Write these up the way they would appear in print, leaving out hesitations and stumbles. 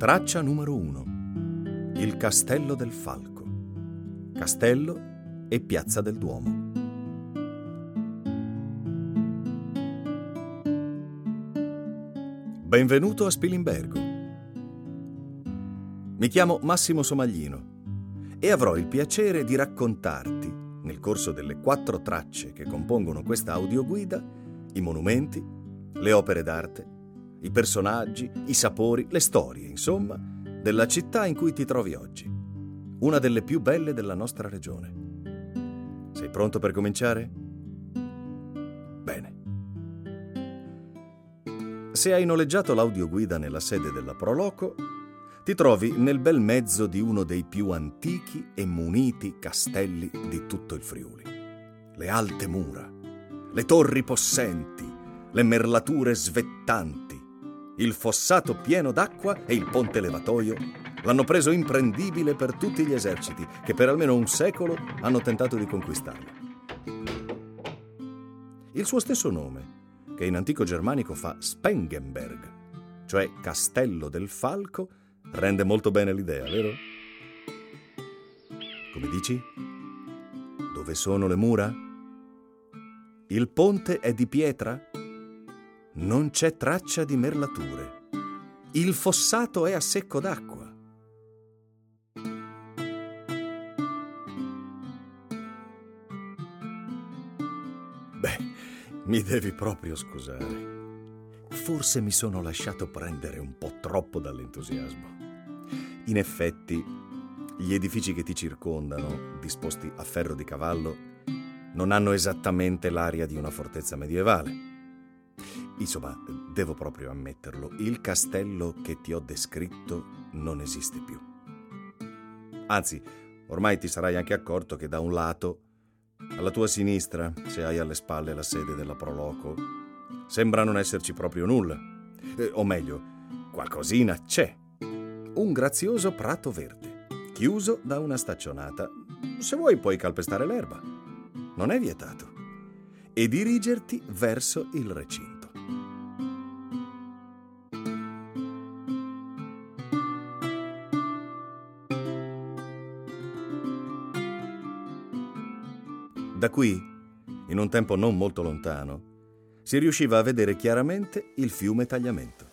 Traccia numero 1. Il Castello del Falco. Castello e Piazza del Duomo. Benvenuto a Spilimbergo. Mi chiamo Massimo Somaglino e avrò il piacere di raccontarti, nel corso delle 4 tracce che compongono questa audioguida, i monumenti, le opere d'arte, i personaggi, i sapori, le storie, insomma, della città in cui ti trovi oggi, una delle più belle della nostra regione. Sei pronto per cominciare? Bene. Se hai noleggiato l'audioguida nella sede della Proloco, ti trovi nel bel mezzo di uno dei più antichi e muniti castelli di tutto il Friuli. Le alte mura, le torri possenti, le merlature svettanti, il fossato pieno d'acqua e il ponte levatoio l'hanno preso imprendibile per tutti gli eserciti che per almeno un secolo hanno tentato di conquistarlo. Il suo stesso nome, che in antico germanico fa Spengenberg, cioè Castello del Falco, rende molto bene l'idea, vero? Come dici? Dove sono le mura? Il ponte è di pietra? Non c'è traccia di merlature. Il fossato è a secco d'acqua. Beh, mi devi proprio scusare. Forse mi sono lasciato prendere un po' troppo dall'entusiasmo. In effetti, gli edifici che ti circondano, disposti a ferro di cavallo, non hanno esattamente l'aria di una fortezza medievale. Insomma, devo proprio ammetterlo, il castello che ti ho descritto non esiste più. Anzi, ormai ti sarai anche accorto che da un lato, alla tua sinistra, se hai alle spalle la sede della Proloco, sembra non esserci proprio nulla. O meglio, qualcosina c'è. Un grazioso prato verde, chiuso da una staccionata. Se vuoi puoi calpestare l'erba. Non è vietato. E dirigerti verso il recinto. Da qui, in un tempo non molto lontano, si riusciva a vedere chiaramente il fiume Tagliamento.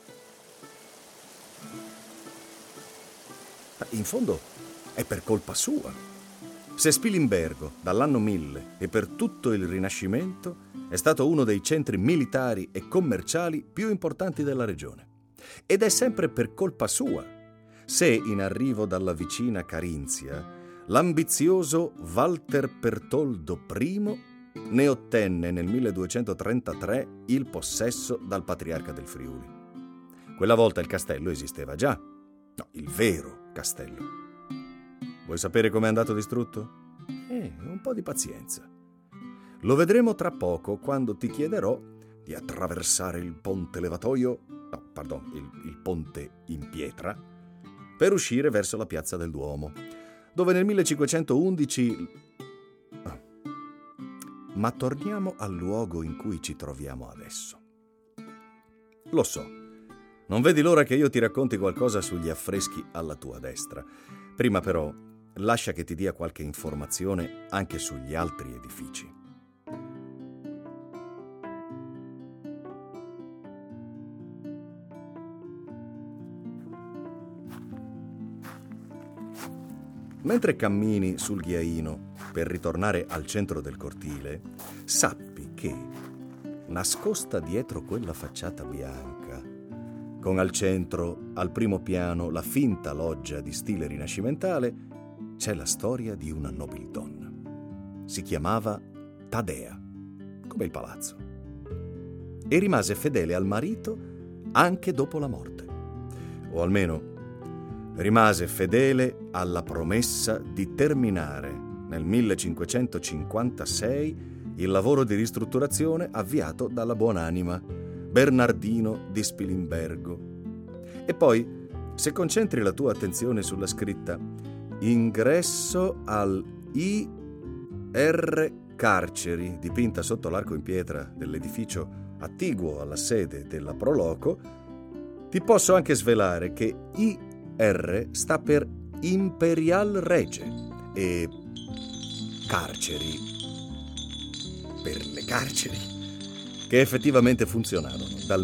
In fondo è per colpa sua. Se Spilimbergo, dall'anno 1000 e per tutto il Rinascimento, è stato uno dei centri militari e commerciali più importanti della regione. Ed è sempre per colpa sua se, in arrivo dalla vicina Carinzia, l'ambizioso Walter Pertoldo I ne ottenne nel 1233 il possesso dal patriarca del Friuli. Quella volta il castello esisteva già. No, il vero castello. Vuoi sapere com'è andato distrutto? Un po' di pazienza. Lo vedremo tra poco quando ti chiederò di attraversare il ponte levatoio, il ponte in pietra, per uscire verso la Piazza del Duomo, dove nel 1511... Ma torniamo al luogo in cui ci troviamo adesso. Lo so, non vedi l'ora che io ti racconti qualcosa sugli affreschi alla tua destra. Prima però, lascia che ti dia qualche informazione anche sugli altri edifici. Mentre cammini sul ghiaino per ritornare al centro del cortile, sappi che, nascosta dietro quella facciata bianca, con al centro, al primo piano, la finta loggia di stile rinascimentale, c'è la storia di una nobildonna. Si chiamava Tadea, come il palazzo, e rimase fedele al marito anche dopo la morte, o almeno rimase fedele alla promessa di terminare nel 1556 il lavoro di ristrutturazione avviato dalla buonanima Bernardino di Spilimbergo. E poi, se concentri la tua attenzione sulla scritta ingresso al I.R. Carceri, dipinta sotto l'arco in pietra dell'edificio attiguo alla sede della Proloco, Ti posso anche svelare che IR sta per Imperial Rege e carceri per le carceri, che effettivamente funzionarono dal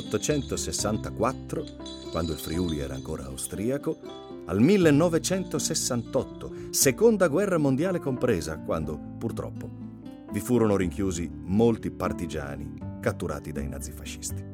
1864, quando il Friuli era ancora austriaco, al 1968, seconda guerra mondiale compresa, quando, purtroppo, vi furono rinchiusi molti partigiani catturati dai nazifascisti.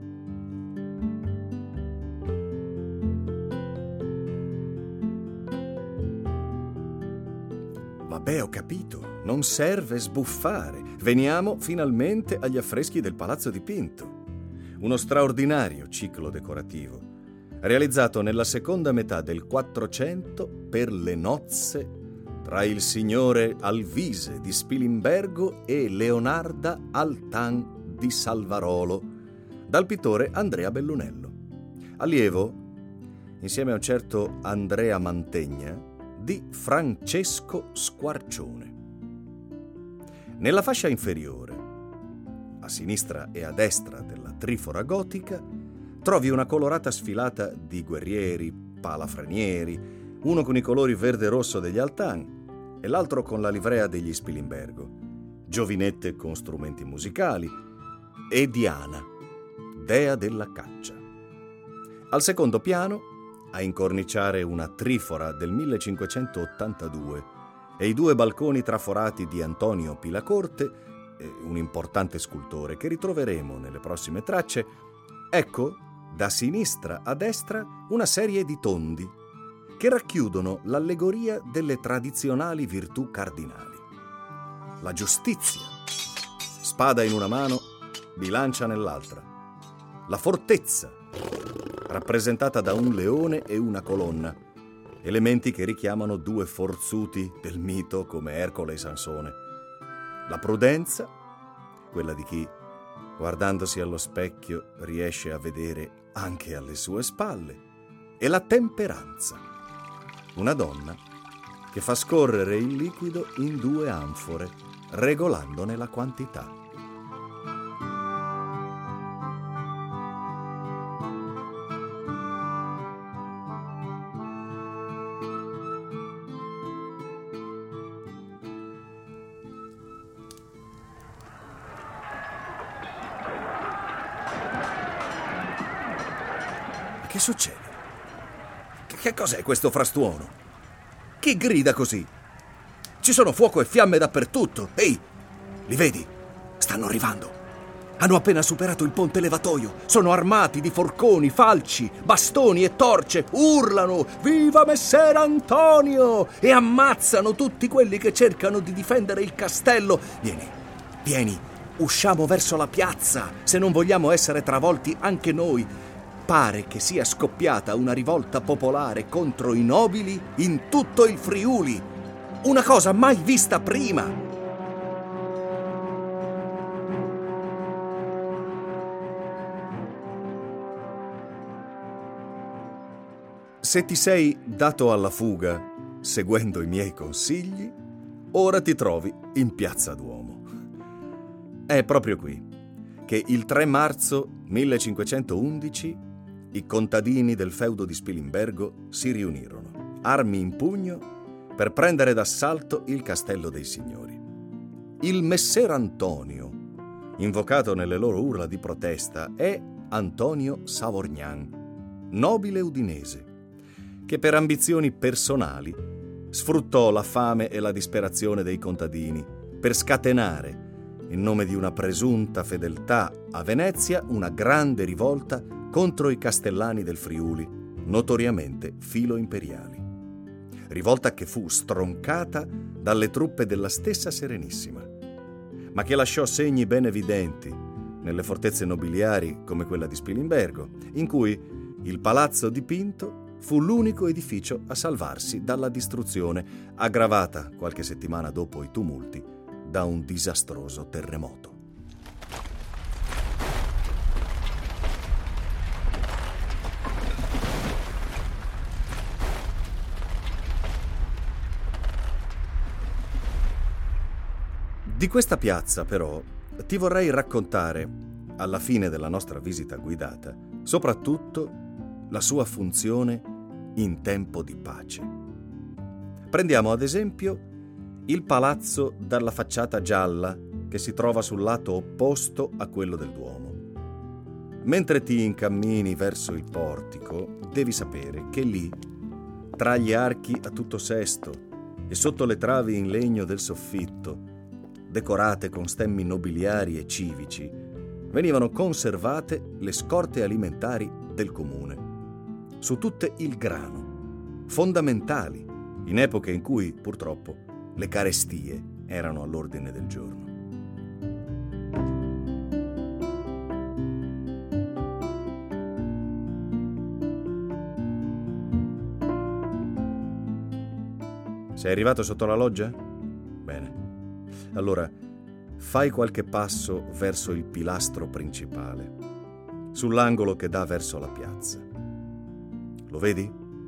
Vabbè, ho capito, non serve sbuffare. Veniamo finalmente agli affreschi del Palazzo Dipinto. Uno straordinario ciclo decorativo, realizzato nella seconda metà del 400 per le nozze tra il signore Alvise di Spilimbergo e Leonarda Altan di Salvarolo, dal pittore Andrea Bellunello, allievo, insieme a un certo Andrea Mantegna, di Francesco Squarcione. Nella fascia inferiore, a sinistra e a destra della trifora gotica, trovi una colorata sfilata di guerrieri, palafrenieri, uno con i colori verde e rosso degli Altan e l'altro con la livrea degli Spilimbergo, giovinette con strumenti musicali e Diana, dea della caccia. Al secondo piano, a incorniciare una trifora del 1582 e i due balconi traforati di Antonio Pilacorte, un importante scultore che ritroveremo nelle prossime tracce, ecco, da sinistra a destra, una serie di tondi che racchiudono l'allegoria delle tradizionali virtù cardinali. La giustizia, spada in una mano, bilancia nell'altra. La fortezza, rappresentata da un leone e una colonna, elementi che richiamano due forzuti del mito come Ercole e Sansone. La prudenza, quella di chi, guardandosi allo specchio, riesce a vedere anche alle sue spalle, e la temperanza, una donna che fa scorrere il liquido in due anfore, regolandone la quantità. Che succede? Che cos'è questo frastuono? Chi grida così? Ci sono fuoco e fiamme dappertutto. Ehi, li vedi? Stanno arrivando. Hanno appena superato il ponte levatoio. Sono armati di forconi, falci, bastoni e torce. Urlano «Viva Messer Antonio!» e ammazzano tutti quelli che cercano di difendere il castello. Vieni, usciamo verso la piazza, se non vogliamo essere travolti anche noi. Pare che sia scoppiata una rivolta popolare contro i nobili in tutto il Friuli. Una cosa mai vista prima. Se ti sei dato alla fuga seguendo i miei consigli, ora ti trovi in Piazza Duomo. È proprio qui che il 3 marzo 1511 i contadini del feudo di Spilimbergo si riunirono, armi in pugno, per prendere d'assalto il castello dei signori. Il Messer Antonio, invocato nelle loro urla di protesta, è Antonio Savorgnan, nobile udinese, che per ambizioni personali sfruttò la fame e la disperazione dei contadini per scatenare, in nome di una presunta fedeltà a Venezia, una grande rivolta contro i castellani del Friuli, notoriamente filo-imperiali. Rivolta che fu stroncata dalle truppe della stessa Serenissima, ma che lasciò segni ben evidenti nelle fortezze nobiliari come quella di Spilimbergo, in cui il Palazzo Dipinto fu l'unico edificio a salvarsi dalla distruzione, aggravata qualche settimana dopo i tumulti da un disastroso terremoto. Di questa piazza, però, ti vorrei raccontare, alla fine della nostra visita guidata, soprattutto la sua funzione in tempo di pace. Prendiamo ad esempio il palazzo dalla facciata gialla che si trova sul lato opposto a quello del Duomo. Mentre ti incammini verso il portico, devi sapere che lì, tra gli archi a tutto sesto e sotto le travi in legno del soffitto, decorate con stemmi nobiliari e civici, venivano conservate le scorte alimentari del comune. Su tutte il grano, fondamentali in epoche in cui, purtroppo, le carestie erano all'ordine del giorno. Sei arrivato sotto la loggia? Bene. Allora, fai qualche passo verso il pilastro principale, sull'angolo che dà verso la piazza. Lo vedi?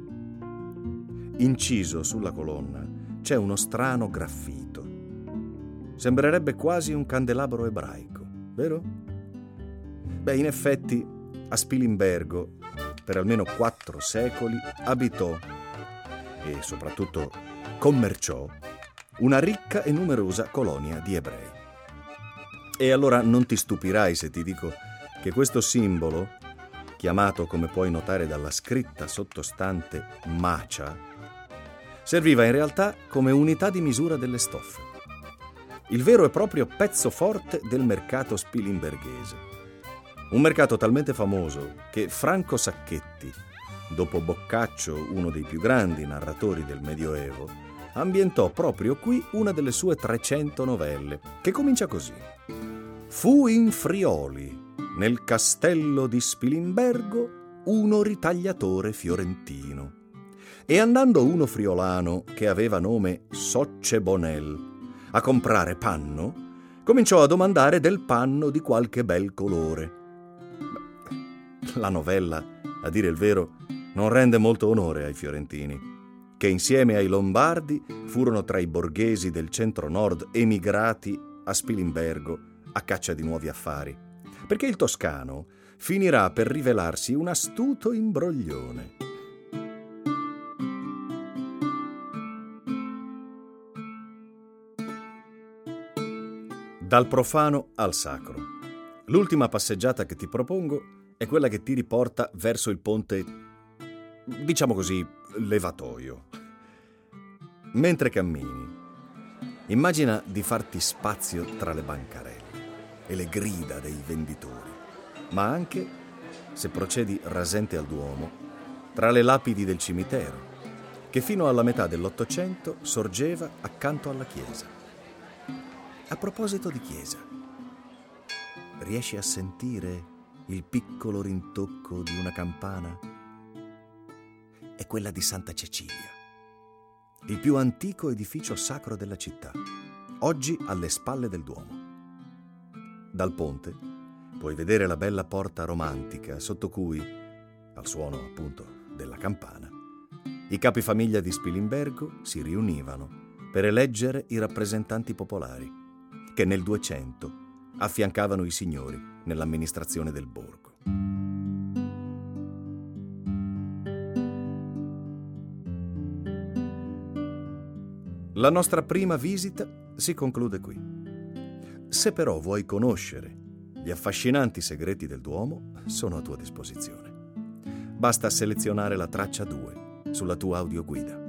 Inciso sulla colonna c'è uno strano graffito. Sembrerebbe quasi un candelabro ebraico, vero? Beh, in effetti, a Spilimbergo, per almeno 4 secoli, abitò e soprattutto commerciò una ricca e numerosa colonia di ebrei. E allora non ti stupirai se ti dico che questo simbolo, chiamato, come puoi notare dalla scritta sottostante, macia, serviva in realtà come unità di misura delle stoffe. Il vero e proprio pezzo forte del mercato spilimberghese. Un mercato talmente famoso che Franco Sacchetti, dopo Boccaccio, uno dei più grandi narratori del Medioevo, ambientò proprio qui una delle sue 300 novelle, che comincia così. Fu in Frioli, nel castello di Spilimbergo, uno ritagliatore fiorentino. E andando uno friolano, che aveva nome Socce Bonel, a comprare panno, cominciò a domandare del panno di qualche bel colore. La novella, a dire il vero, non rende molto onore ai fiorentini, che insieme ai lombardi furono tra i borghesi del centro-nord emigrati a Spilimbergo a caccia di nuovi affari, perché il toscano finirà per rivelarsi un astuto imbroglione. Dal profano al sacro. L'ultima passeggiata che ti propongo è quella che ti riporta verso il ponte, diciamo così, levatoio. Mentre cammini, immagina di farti spazio tra le bancarelle e le grida dei venditori, ma anche, se procedi rasente al Duomo, tra le lapidi del cimitero, che fino alla metà dell'Ottocento sorgeva accanto alla chiesa. A proposito di chiesa, riesci a sentire il piccolo rintocco di una campana? È quella di Santa Cecilia, il più antico edificio sacro della città, oggi alle spalle del Duomo. Dal ponte puoi vedere la bella porta romantica sotto cui, al suono appunto della campana, i capifamiglia di Spilimbergo si riunivano per eleggere i rappresentanti popolari che nel 200 affiancavano i signori nell'amministrazione del borgo. La nostra prima visita si conclude qui. Se però vuoi conoscere gli affascinanti segreti del Duomo, sono a tua disposizione. Basta selezionare la traccia 2 sulla tua audioguida.